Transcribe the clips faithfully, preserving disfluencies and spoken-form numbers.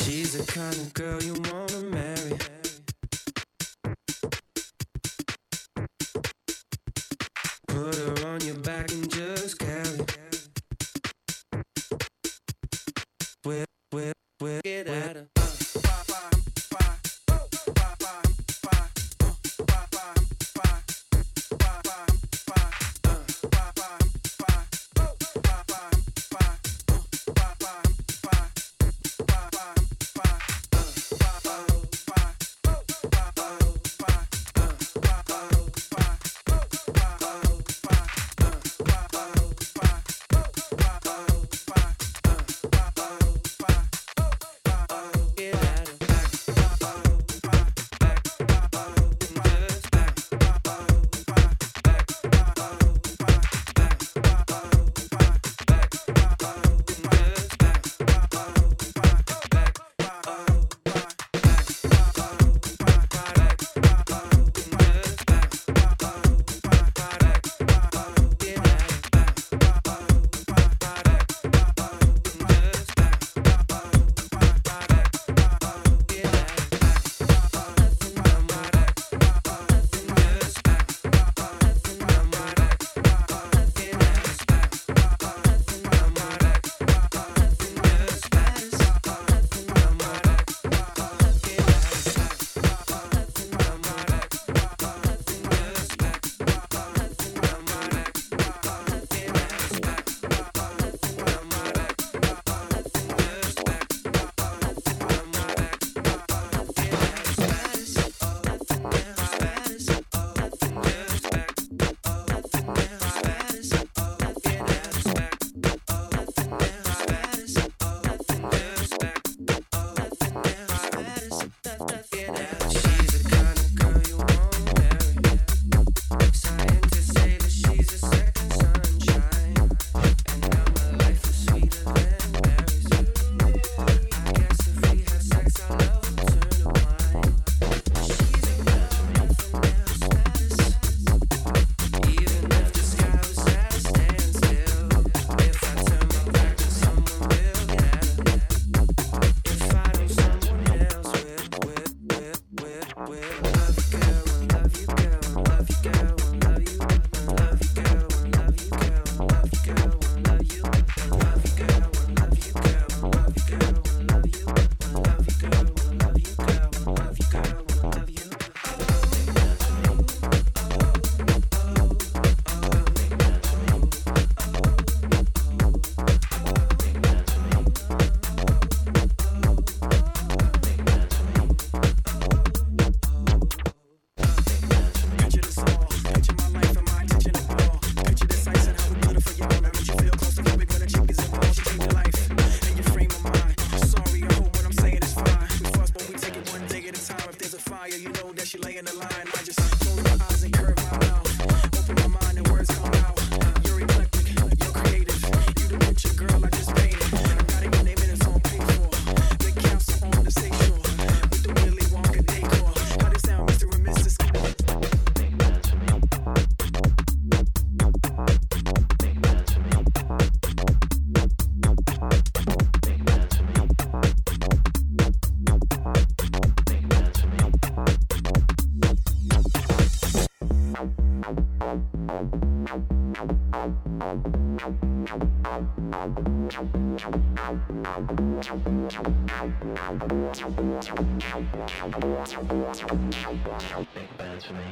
She's the kind of girl you wanna marry. Put her on your back and just carry. Whip, whip, whip, get at her. Big bands for me.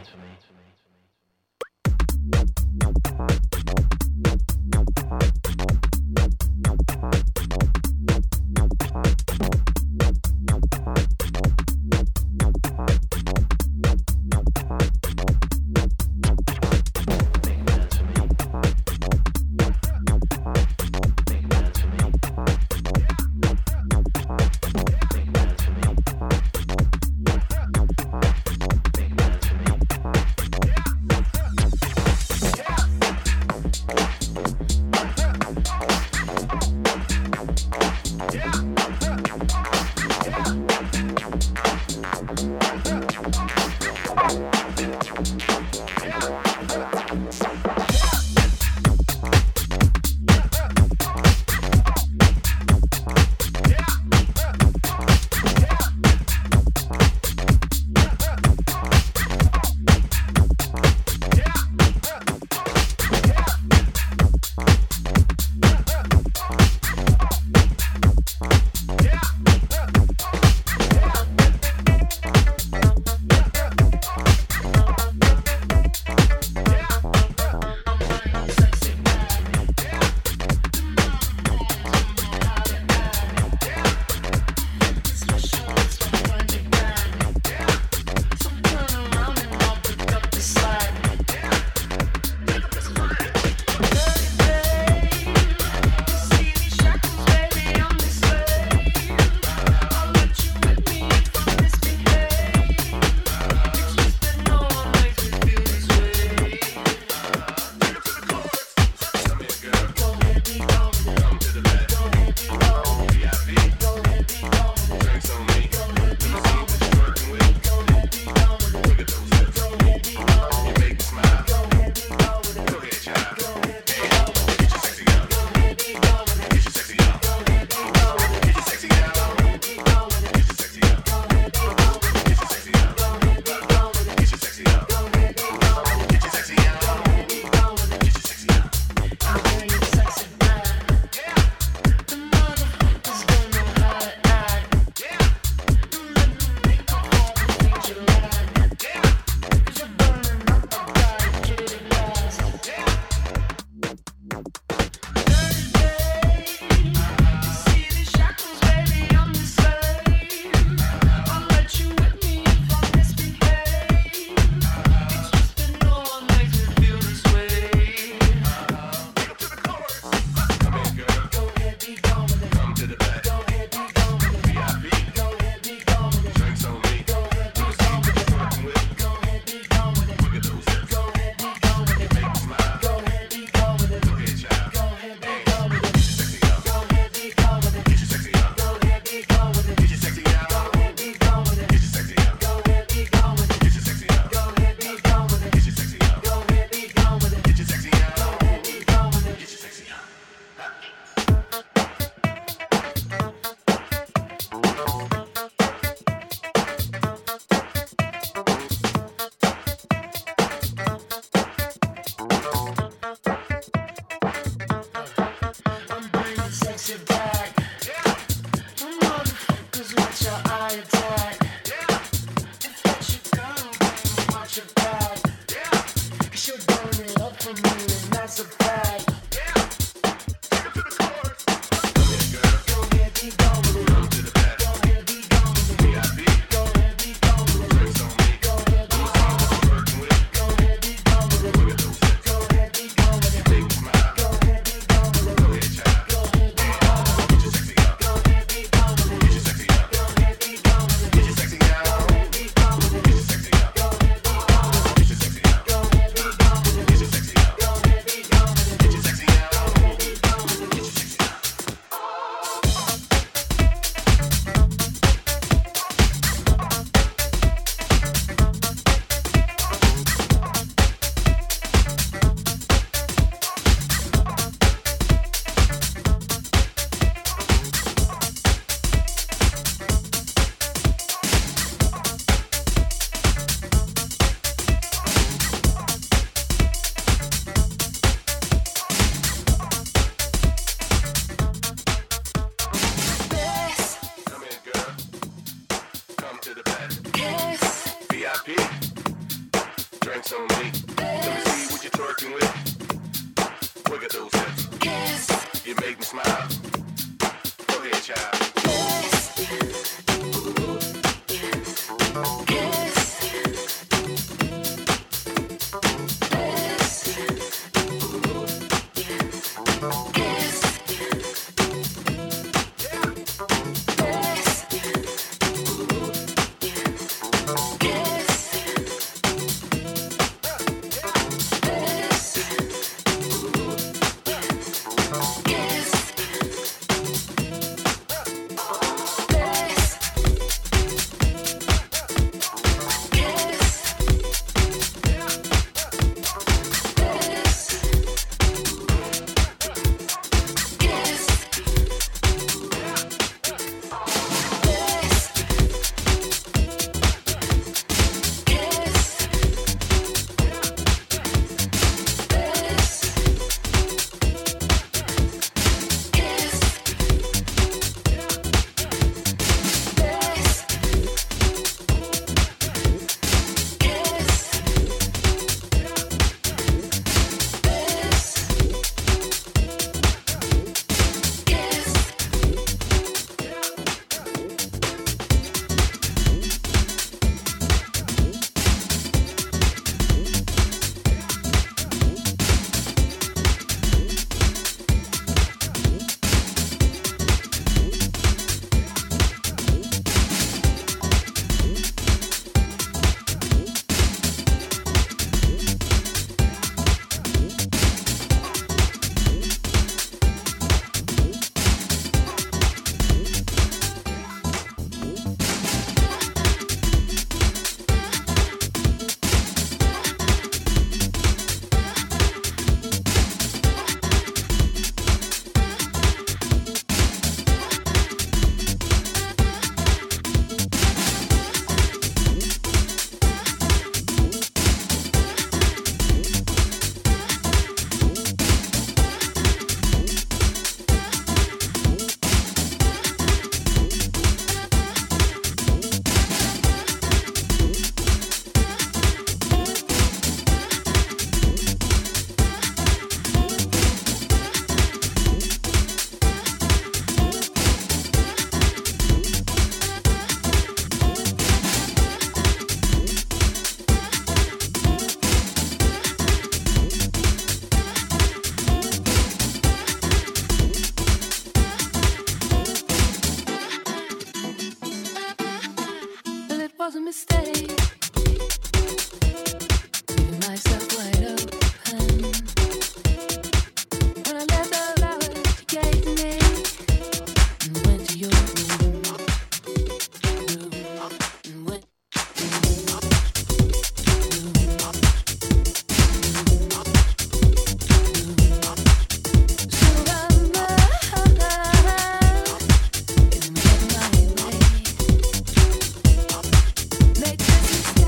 Make this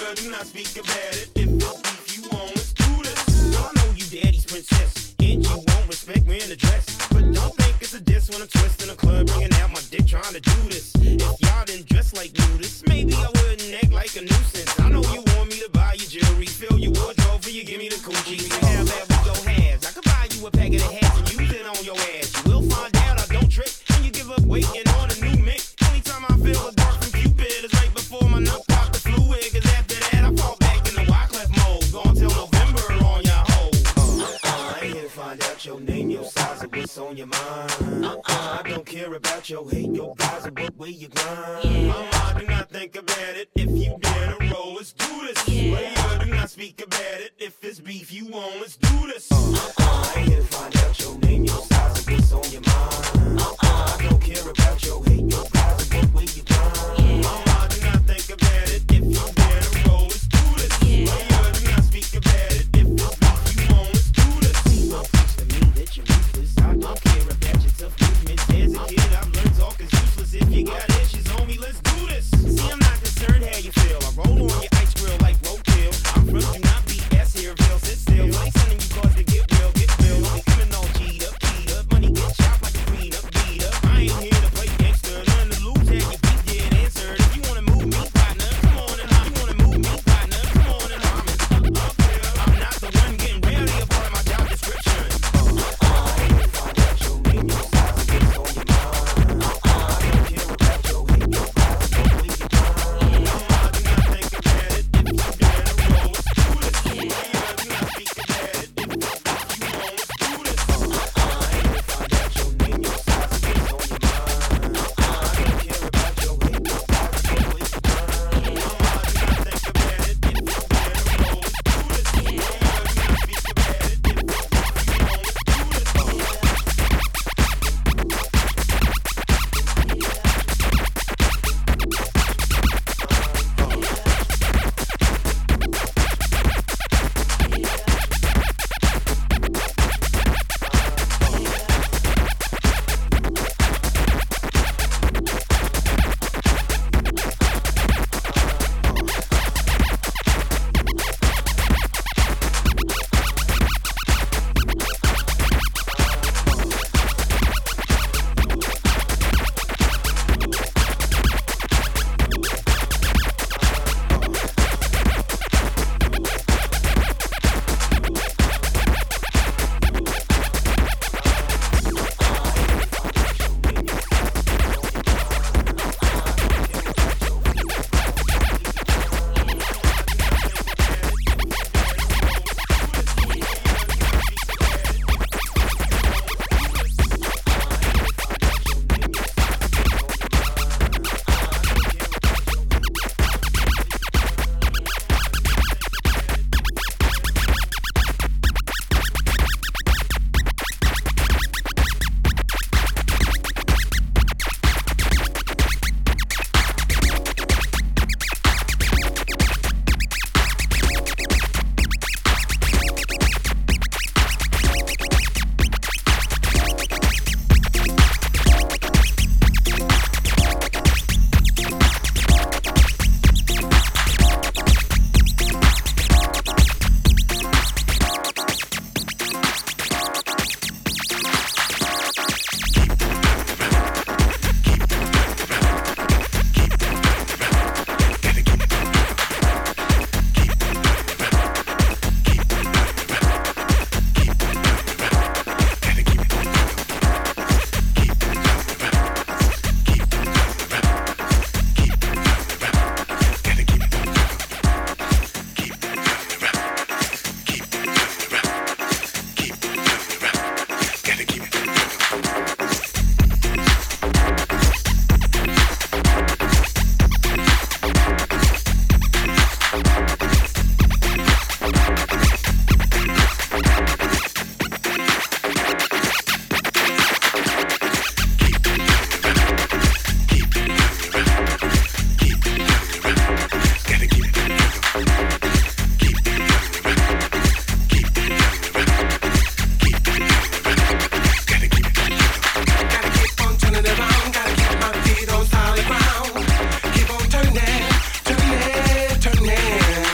Player, do not speak about it. If it's beef you want, let's do this. Girl, I know you daddy's princess, and you won't respect me in the dress. But don't think it's a diss when I'm twisting a club, bringing out my dick, trying to do this. If y'all didn't dress like Judas, maybe I wouldn't act like a nuisance. I know you want me to buy your jewelry, fill your wardrobe for you, give me the coochie. We have that, we go halves. I could buy you a packet of hats and use it on your ass. You will find out I don't trick, and you give up waiting on a new mix. Only time I feel a dark from Cupid is right before my nut pop the fluid. Cause after that I fall back in the Wyclef mode. Gone till November on your hoe. Uh-uh, I ain't here to find out your name, your size, or what's on your mind. Uh-uh, I don't care about your hate, your guys, or what way you grind. Yeah. Uh-uh, do not think about it. If you dare to roll, let's do this. Yeah. Player, do not speak about it. If it's beef you want, let's do this. Uh-uh, I ain't here to find out your name, your size, or what's on your mind. Uh-uh, I don't care about your hate, your guys, or what way you grind. Yeah. Uh-uh, do not think about it. If you dare to roll, let's do this. Yeah. Player, do not speak about it. If it's beef you want, let's do this. Don't preach to me that you're ruthless. I don't care about your tough movements. As a kid, I've learned talk is useless. If you got issues, homie, let's do this. See, I'm not concerned how you feel. I roll on your ice grill like roadkill. I'm from do not be ass here, Bill. Sit still. Like sending you cars to get real, get real. Only coming all G'd up, G'd up. Money get chopped like a green up, beat up. I ain't here to play gangster. None to lose, have your beat dead answered. If you wanna move me, partner, come on and hop. You wanna move me, partner, come on and hop. Up here, I'm not the one getting rarely a part of my job description. Turning, turning, turning.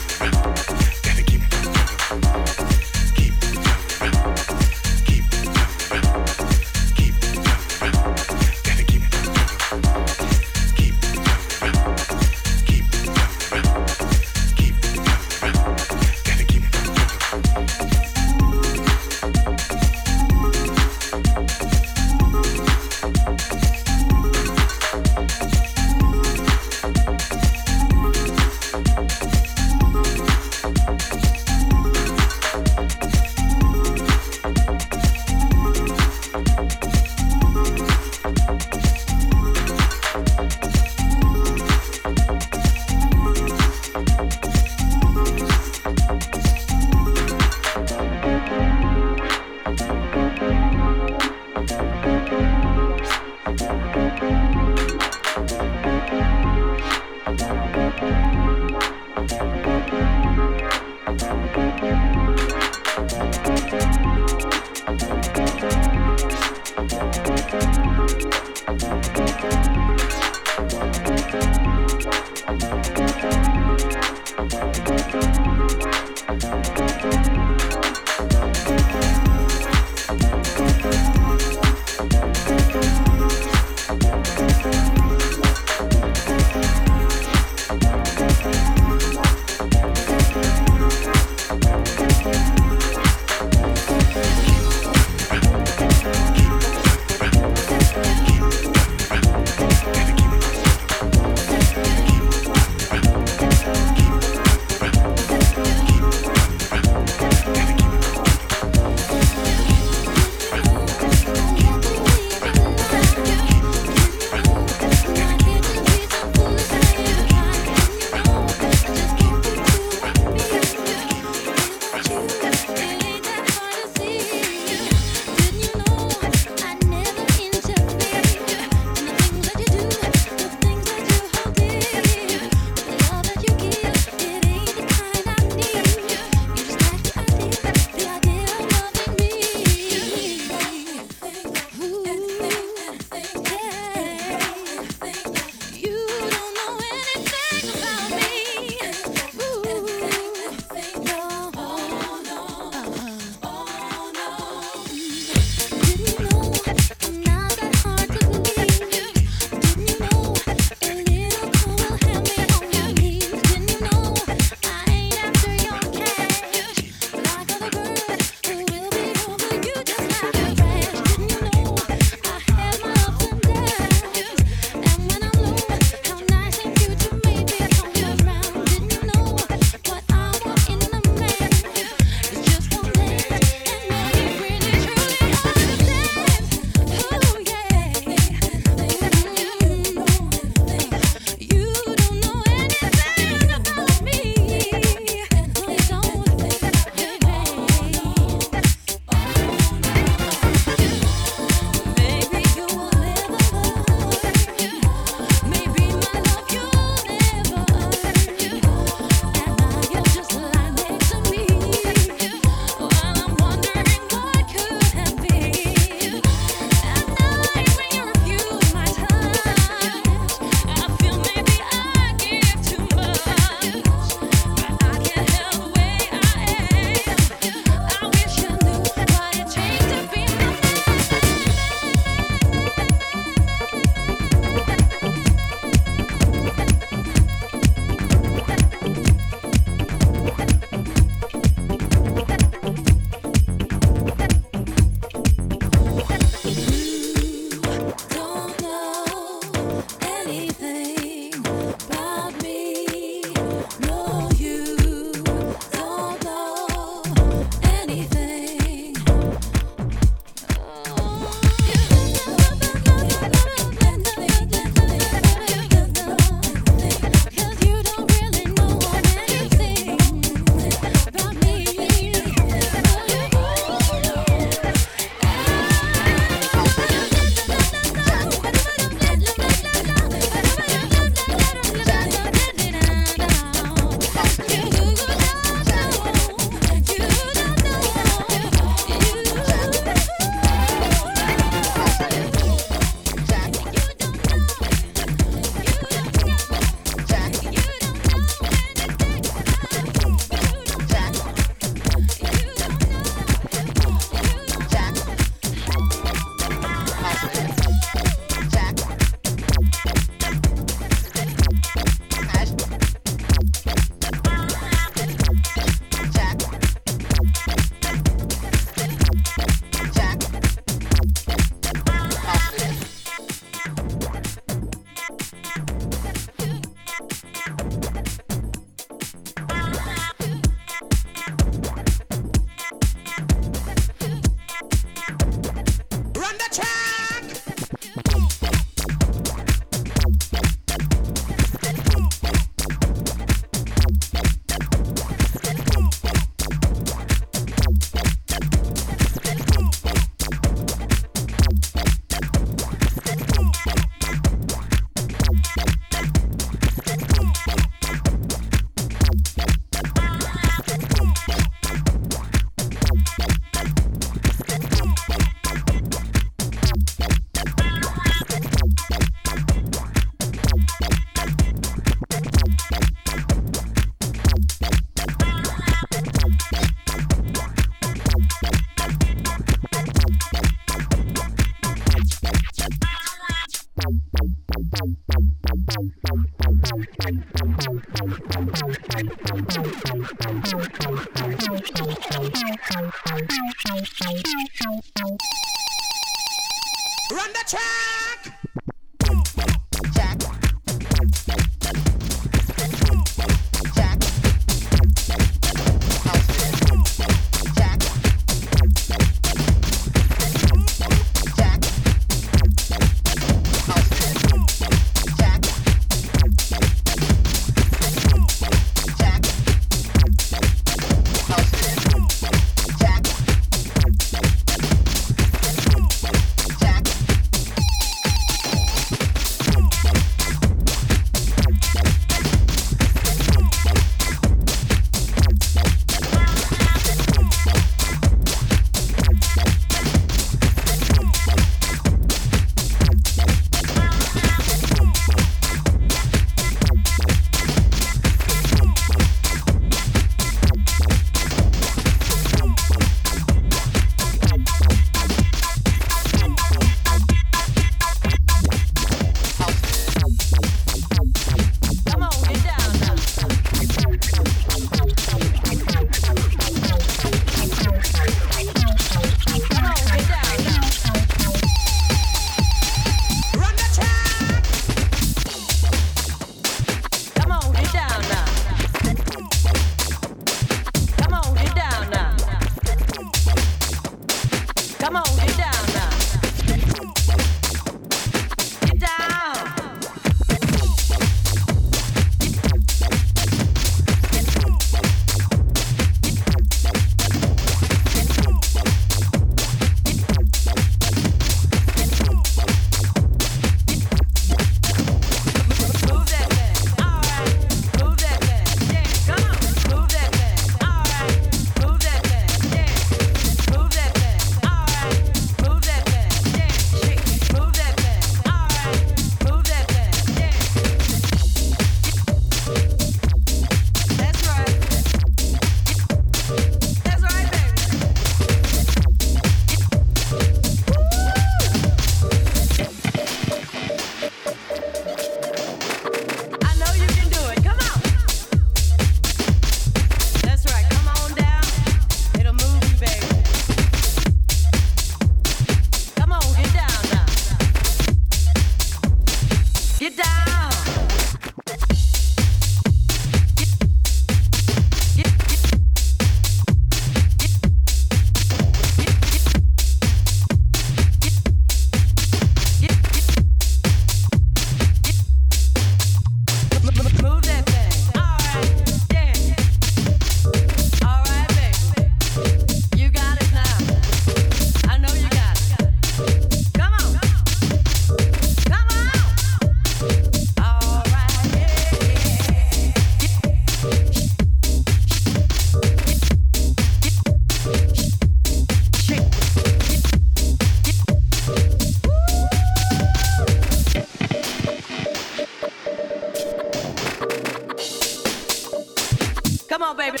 Come on, baby.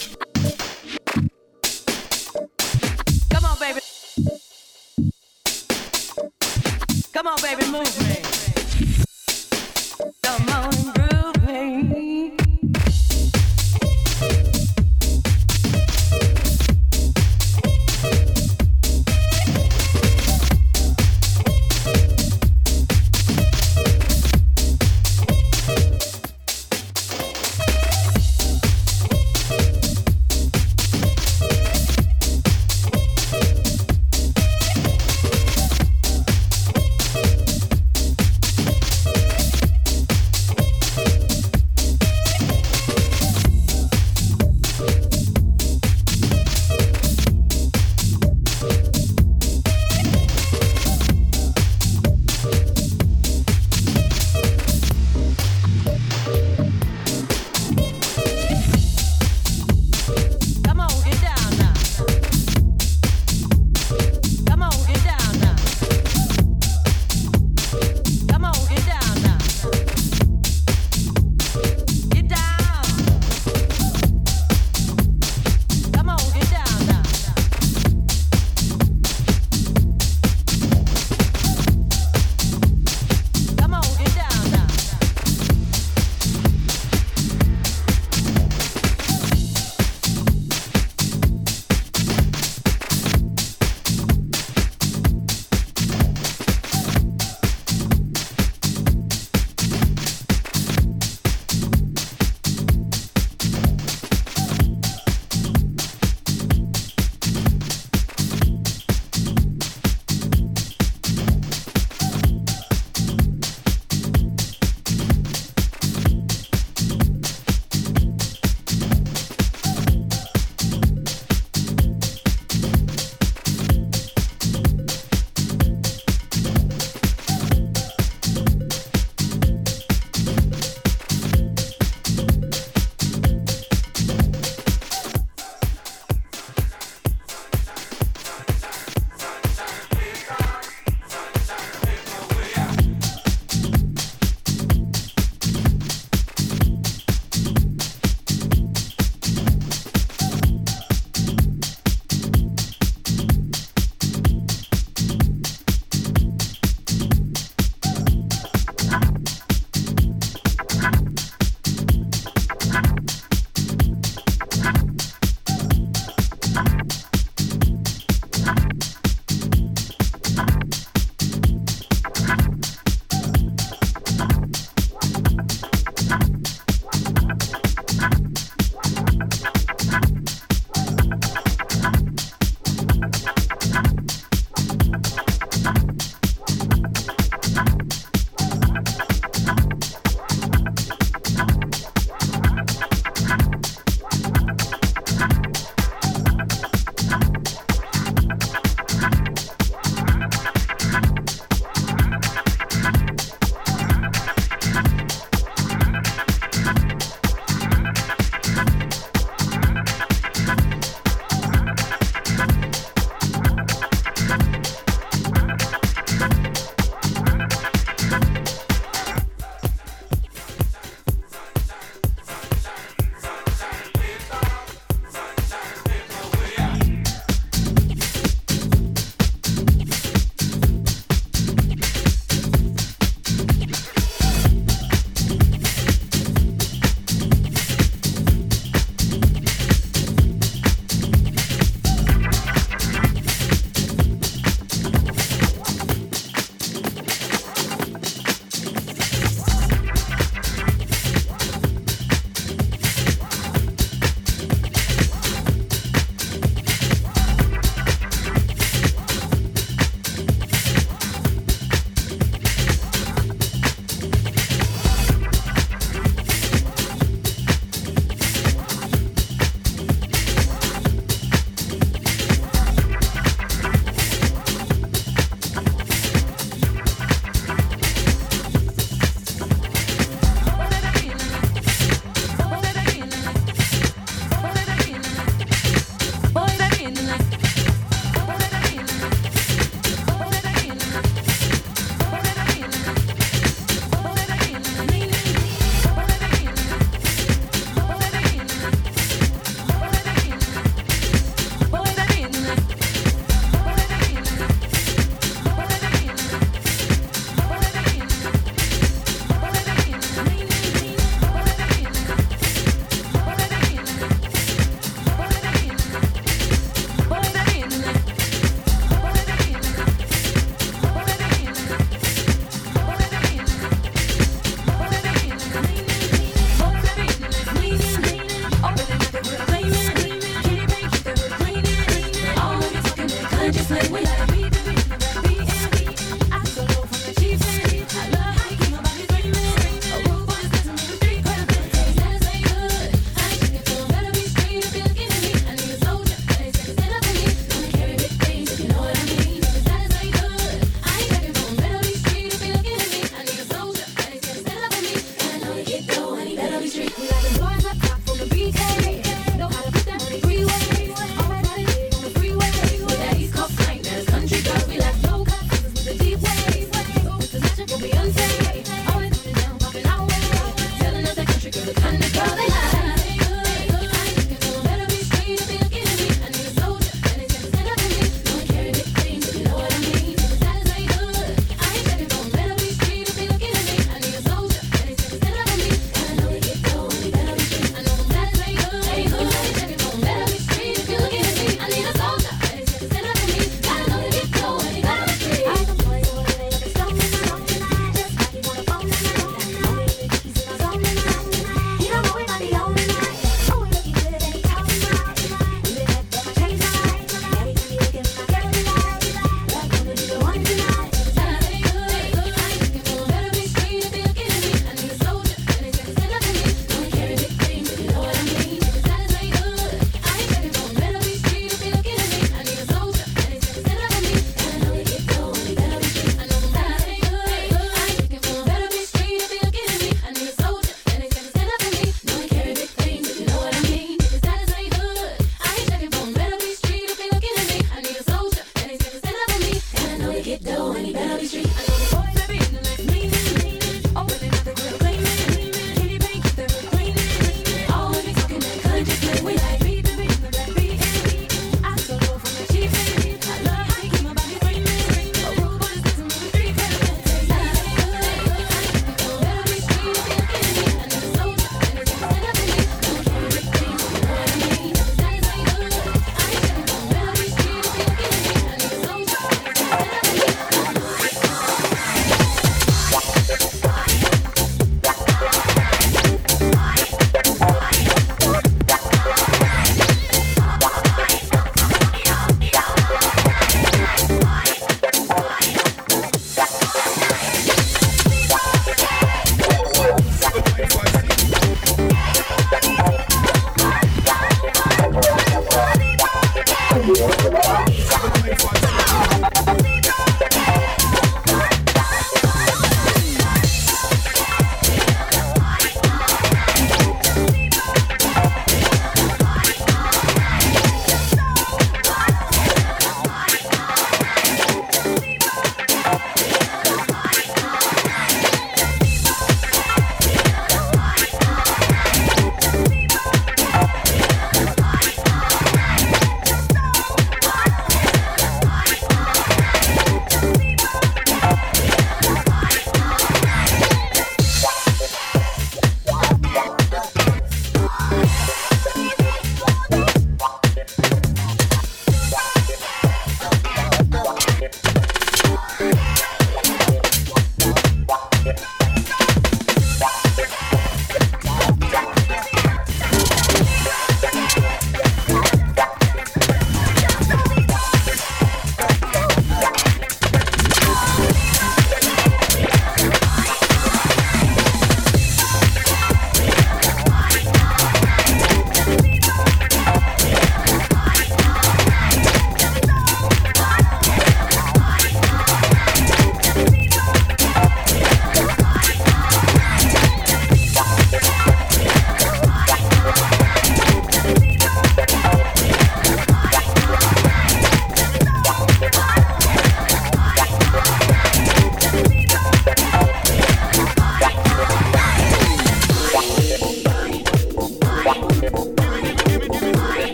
Come on, baby. Come on, baby, move me. Come on and groove me.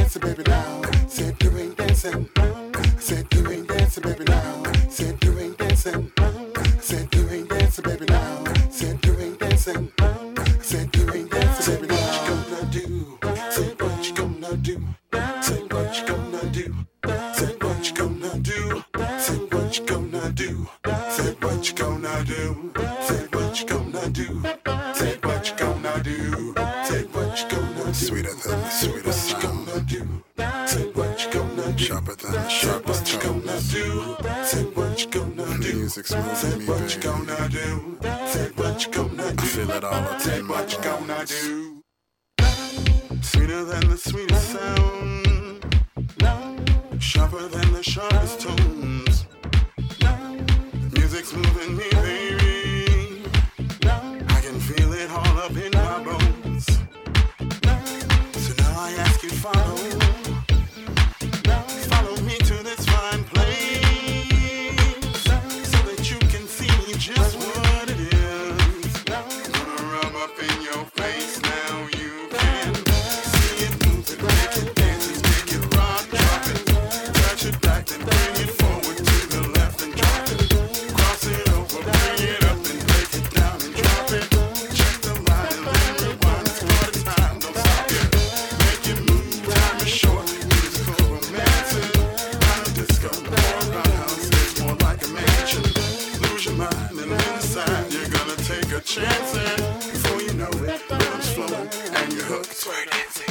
dancing, baby, now. Said you ain't dancing. Said you ain't dancing, baby, now. Said you ain't dancing. Said you ain't dancing, baby, now. Said you ain't dancing. Said you ain't dancing, baby, now. Say what you gonna do. Say what you gonna do. Say what you gonna do. Say what you gonna do. Say what you gonna do. Say what you gonna do. Say what you gonna do. Say what you gonna do. Sweeter than the sweetest sound. Say what you gonna do. Sharper than the sharpest tones. Say what you gonna do. Music's moving me, What you gonna baby. do? Say what you gonna do. I feel it all up Say in my what you gonna bones. do. Sweeter than the sweetest sound. Sharper than the sharpest tones. Music's moving me, baby. I can feel it all up in my bones. So now I ask you follow. Follow me to this fine place, so that you can see just what it is. Gonna rub up in your face now. You can see it moving, make it dance, make it rock, drop it, touch it back, then bring it forward to the left and drop it, cross it over, bring it up and break it down and drop it. Check the line and then rewind. It's party time, don't stop it. Make it move, time is short. Musical romancing, kind of disco, more roundhouse. It's more like a mansion. Lose your mind and inside you're gonna take a chance, and before you know it, rhythm's flowing and you're hooked. Swear dancing.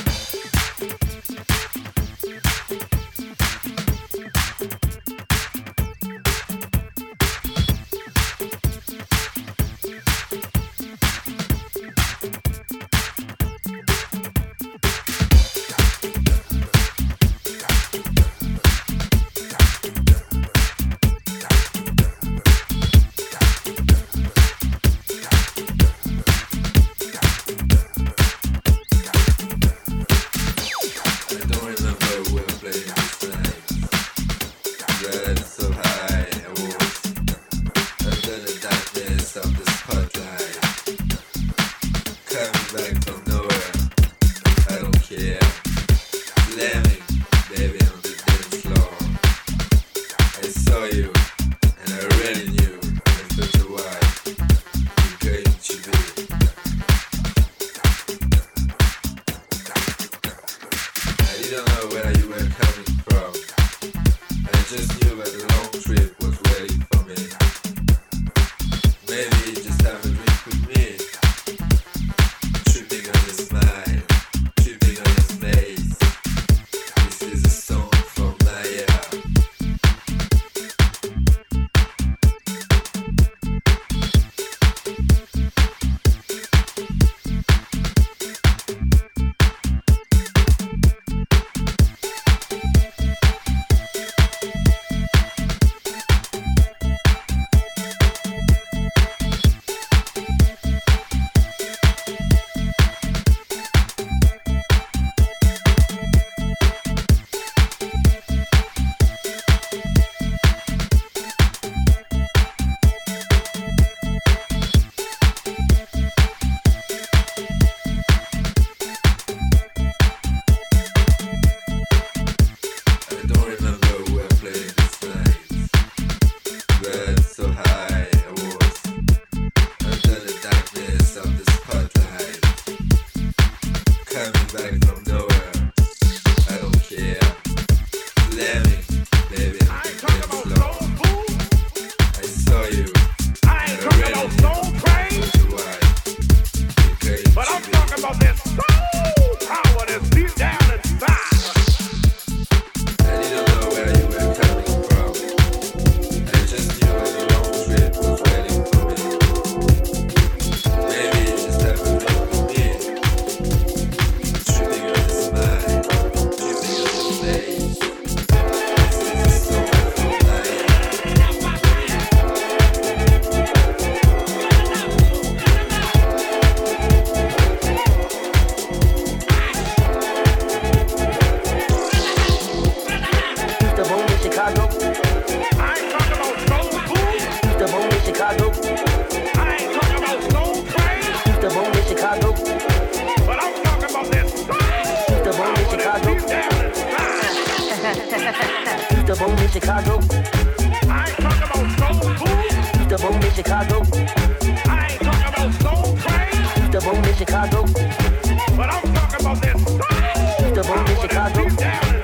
Bone in Chicago. I ain't talking about soul food. The Bone in Chicago. I ain't talking about soul train. The Bone in Chicago. But I'm talking about this soul. The Bone in Chicago. Deep down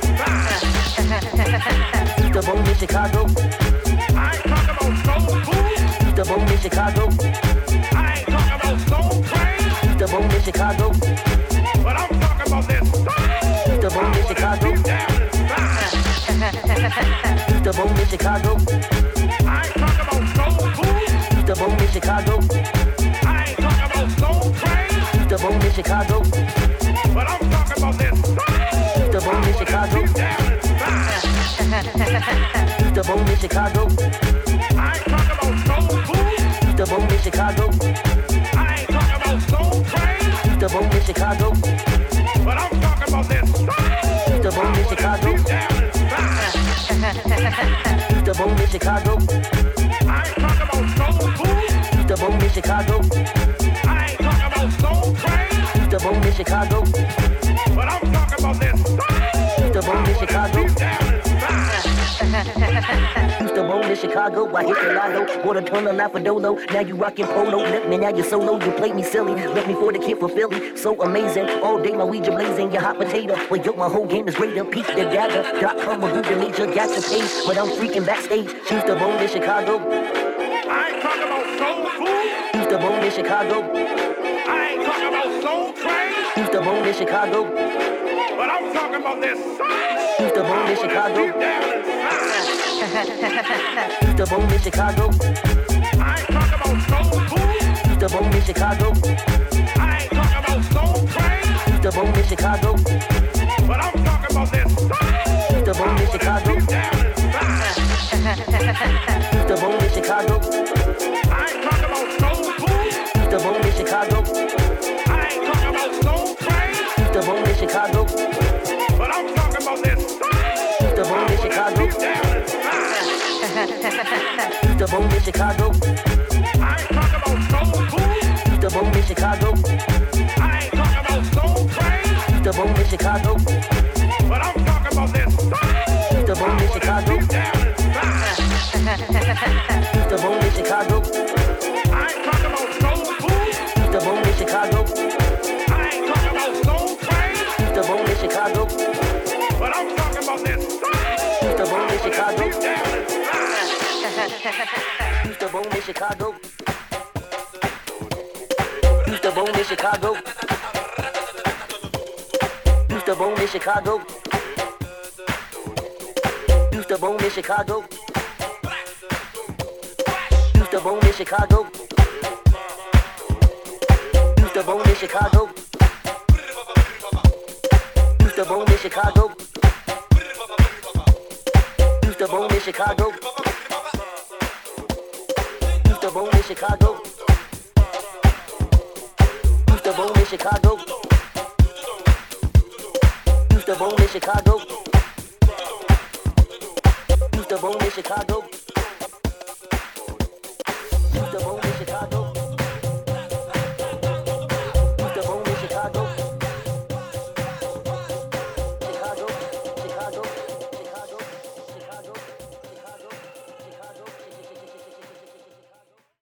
inside. The Bone in Chicago. I ain't talking about soul food. The Bone in Chicago. I ain't talking about soul train. The Bone in Chicago. But I'm talking about this soul. The Bone in Chicago. Deep down inside. The Bone in Chicago. I ain't talking about soul food. The Bone in Chicago. I ain't talking about soul train. The Bone in Chicago. But I'm talking about this soul. The Bone in Chicago. Deep down inside. The Bone in Chicago. I ain't talking about soul food. The Bone in Chicago. I ain't talking about soul train. The Bone in Chicago. But I'm talking about this soul. The Bone in Chicago. Deep down inside. The Bone in Chicago. I ain't talking about soul food. The Bone in Chicago. I ain't talking about soul train. The Bone in Chicago. But I'm talking about this soul. The Bone in Chicago. Deep down inside. The Bone in Chicago. I hit the lotto. Bought a ton of Lafadolo. Now you rockin' polo. Left me, now you solo. You played me silly. Left me for the kid for Philly. So amazing. All day my Ouija blazing. Your hot potato. Well, yo, my whole game is ready to peak the dagger. Dot com with Google Major. Got your page. But I'm freaking backstage. Choose the Bone in Chicago. I ain't talking about soul food. Choose the Bone in Chicago. I ain't talking about soul train. Choose the Bone in Chicago. But I'm talking about this soul. Choose the Bone in Chicago. Deep down inside. Choose the Bone in Chicago. I ain't talking about soul food. Choose the Bone in Chicago. I ain't talking about soul train. Choose the Bone in Chicago. But I'm talking about this soul. Choose the Bone in Chicago. Deep down inside. Choose the Bone in Chicago. I ain't talking about soul food. Choose the Bone in Chicago. I ain't talking about soul train. Choose the Bone in Chicago. But I'm talking about this soul. Choose the Bone in Chicago. Deep down inside. Choose the Bone in Chicago. I ain't talking about soul food. Choose the Bone in Chicago. I ain't talking about soul train. Choose the Bone in Chicago. But I'm talking about this soul. Choose the Bone in Chicago. Deep down inside. Choose the Bone in Chicago. I ain't talking about soul food. Choose the Bone in Chicago. I ain't talking about soul train. Choose the Bone in Chicago. But I'm talking about this soul. Choose the Bone in Chicago. Deep down inside. Choose the Bone in Chicago. Choose the Bone in Chicago. Choose the Bone in Chicago. Choose the Bone in Chicago. Choose the Bone in Chicago. Choose the Bone in Chicago. Choose the Bone in Chicago. Choose the Bone in Chicago. Choose the Bone in Chicago. Choose the Bone in Chicago. Choose the Bone in Chicago. Choose the Bone in Chicago.